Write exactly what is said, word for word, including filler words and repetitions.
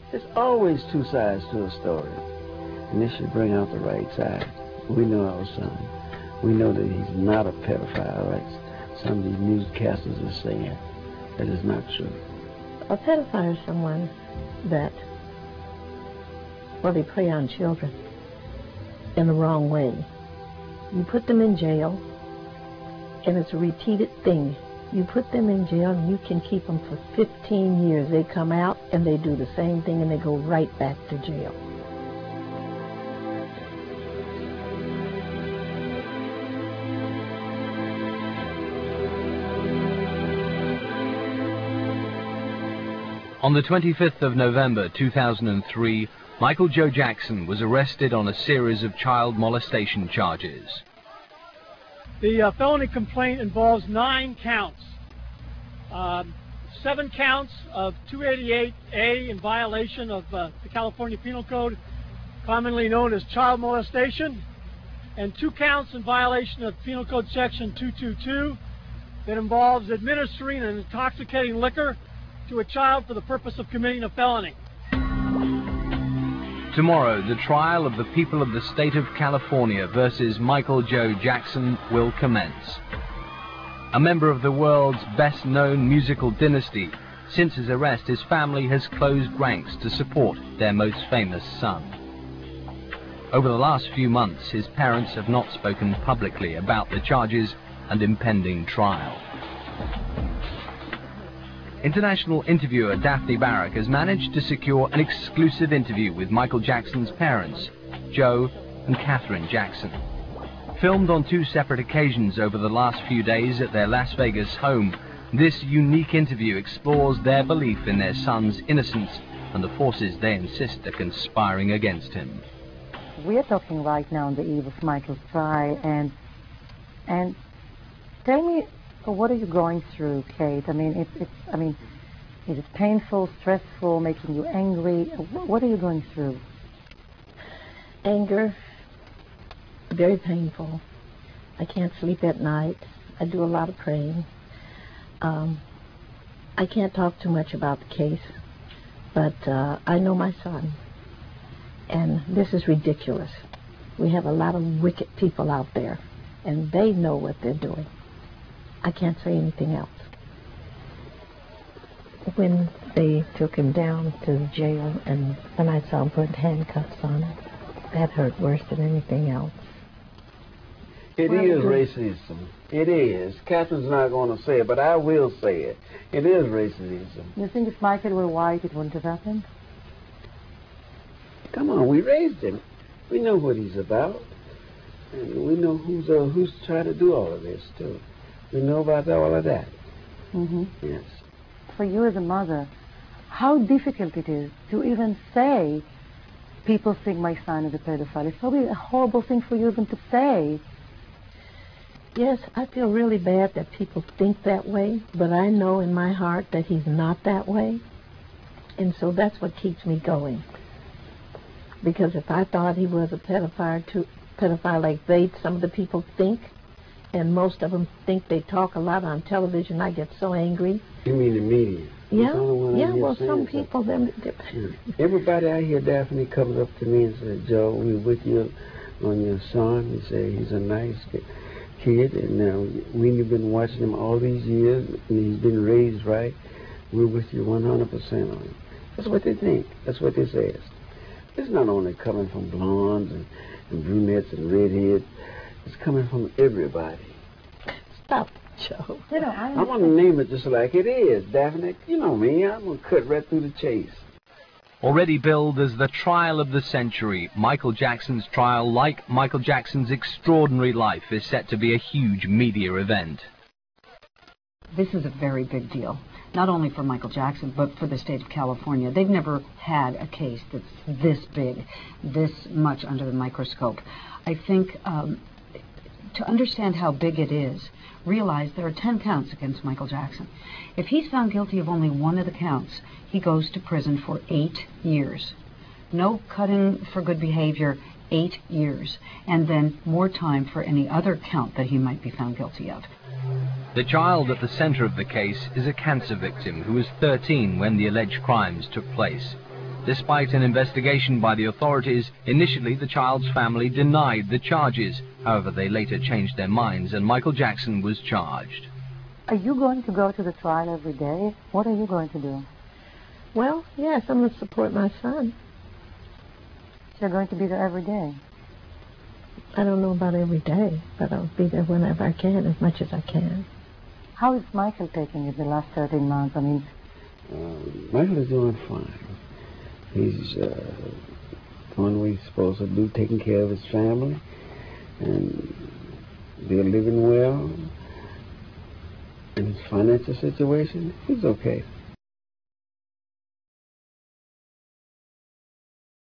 There's always two sides to a story, and this should bring out the right side. We know our son. We know that he's not a pedophile, like some of these newscasters are saying. That is not true. A pedophile is someone that, well, they prey on children in the wrong way. You put them in jail, and it's a repeated thing. You put them in jail, and you can keep them for fifteen years. They come out, and they do the same thing, and they go right back to jail. On the twenty-fifth of November two thousand three, Michael Joe Jackson was arrested on a series of child molestation charges. The uh, felony complaint involves nine counts. Uh, seven counts of two eighty-eight A in violation of uh, the California Penal Code, commonly known as child molestation, and two counts in violation of Penal Code Section two twenty-two that involves administering an intoxicating liquor to a child for the purpose of committing a felony. Tomorrow, the trial of the people of the state of California versus Michael Joe Jackson will commence. A member of the world's best-known musical dynasty, since his arrest, his family has closed ranks to support their most famous son. Over the last few months, his parents have not spoken publicly about the charges and impending trial. International interviewer Daphne Barrack has managed to secure an exclusive interview with Michael Jackson's parents, Joe and Catherine Jackson. Filmed on two separate occasions over the last few days at their Las Vegas home, this unique interview explores their belief in their son's innocence and the forces they insist are conspiring against him. We are talking right now on the eve of Michael's trial, and and tell me, what are you going through, Kate? I mean, it's, it's I mean, is it painful, stressful, making you angry? What are you going through? Anger, very painful. I can't sleep at night. I do a lot of praying. Um, I can't talk too much about the case, but uh, I know my son, and this is ridiculous. We have a lot of wicked people out there, and they know what they're doing. I can't say anything else. When they took him down to the jail, and when I saw him put handcuffs on him, that hurt worse than anything else. It is racism. It is. Catherine's not going to say it, but I will say it. It is racism. You think if Michael were white, it wouldn't have happened? Come on, we raised him. We know what he's about. And we know who's uh, who's trying to do all of this, too. We know about all of that. Mm-hmm. Yes. For you as a mother, how difficult it is to even say, people think my son is a pedophile. It's probably a horrible thing for you even to say. Yes, I feel really bad that people think that way, but I know in my heart that he's not that way. And so that's what keeps me going. Because if I thought he was a pedophile, too, pedophile like they, some of the people think, and most of them think they talk a lot on television, I get so angry. You mean the media? Yeah, yeah, well, some people... Them, yeah. Everybody out here, Daphne, comes up to me and says, Joe, we're with you on your son. He said he's a nice kid, and uh, we've been watching him all these years, and he's been raised right. We're with you one hundred percent on him. That's what they think. That's what this says. It's not only coming from blondes and, and brunettes and redheads. It's coming from everybody. Stop, Joe. You know, I I'm going to name it just like it is, Daphne. You know me. I'm going to cut right through the chase. Already billed as the trial of the century, Michael Jackson's trial, like Michael Jackson's extraordinary life, is set to be a huge media event. This is a very big deal, not only for Michael Jackson, but for the state of California. They've never had a case that's this big, this much under the microscope. I think um, to understand how big it is, realize there are ten counts against Michael Jackson. If he's found guilty of only one of the counts, he goes to prison for eight years. No cutting for good behavior, eight years, and then more time for any other count that he might be found guilty of. The child at the center of the case is a cancer victim who was thirteen when the alleged crimes took place. Despite an investigation by the authorities, initially the child's family denied the charges. However, they later changed their minds and Michael Jackson was charged. Are you going to go to the trial every day? What are you going to do? Well, yes, I'm going to support my son. You're going to be there every day? I don't know about every day, but I'll be there whenever I can, as much as I can. How is Michael taking it the last thirteen months? I mean, uh, Michael is doing fine. He's uh, doing what he's supposed to do, taking care of his family, and they're living well. And his financial situation, he's okay.